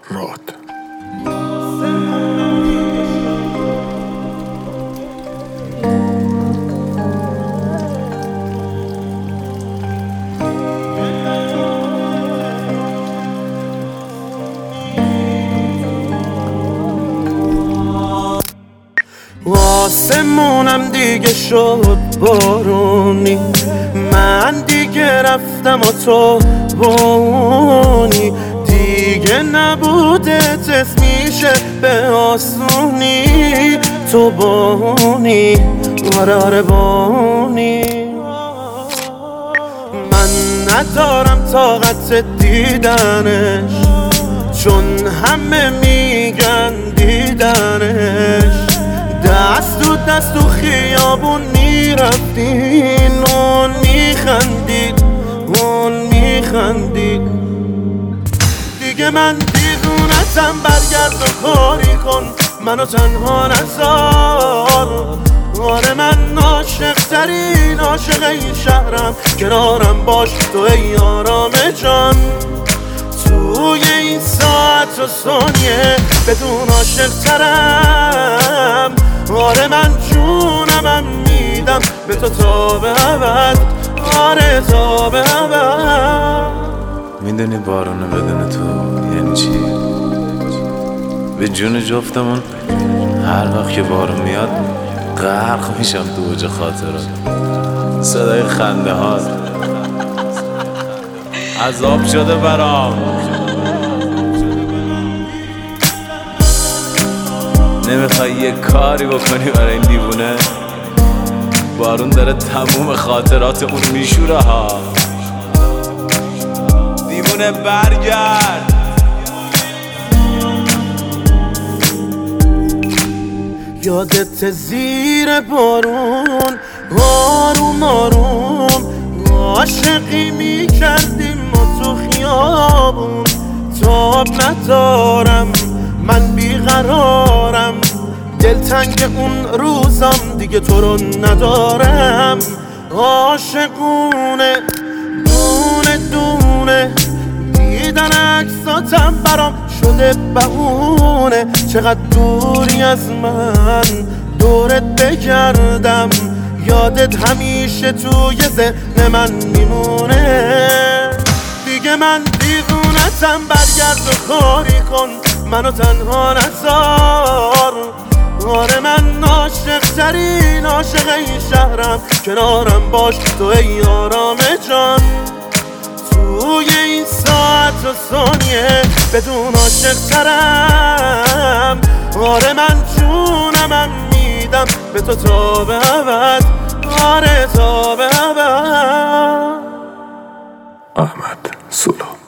راد. آسمونم دیگه شد بارونی، من دیگه رفتم و تو بونی، دیگه نبوده تست میشه به آسونی، تو بونی آره بونی. من ندارم طاقت دیدنش، چون همه میگن دیدنش، دست تو دست تو خیابون میرفتین، اون میخندید اون میخندید. دیگه من دیوونتم، برگرد و کاری کن، منو تنها نذار. آره من عاشق ترین عاشق این شهرم، کنارم باش تو ای آرام جان. توی این ساعت و ثانیه بدون عاشق ترم، آره من جونمم میدم به تو تا به ابد، آره تا به ابد. میدونی بارونه بدون تو یعنی چی؟ به جون جفتمون هر وقت که بارون میاد غرق میشم تو اوج خاطرات، صدای خنده هات عذاب شده برام. نمیخوای یه کاری بکنی برای این دیوونه؟ بارون داره تموم خاطرات اون میشوره ها. دیوونه برگرد. یادت زیر بارون آروم آروم عاشقی میکردیم ما تو خیابون. تاب ندارم من بیقرارم، دلتنگ اون روزم دیگه تو رو ندارم. عاشقونه دونه دونه دیدن عکساتم برام شده بهونه. چقدر دوری از من دورت بگردم، یادت همیشه توی ذهن من میمونه. دیگه من دیوونتم، برگرد و کاری کن، منو تنها نذار. آره من عاشق ترین عاشق این شهرم، کنارم باش تو ای آرام جان. توی این ساعت و ثانیه بدون عاشق ترم، آره من جونمم میدم به تو تا به ابد، آره تا به ابد. احمد سولا.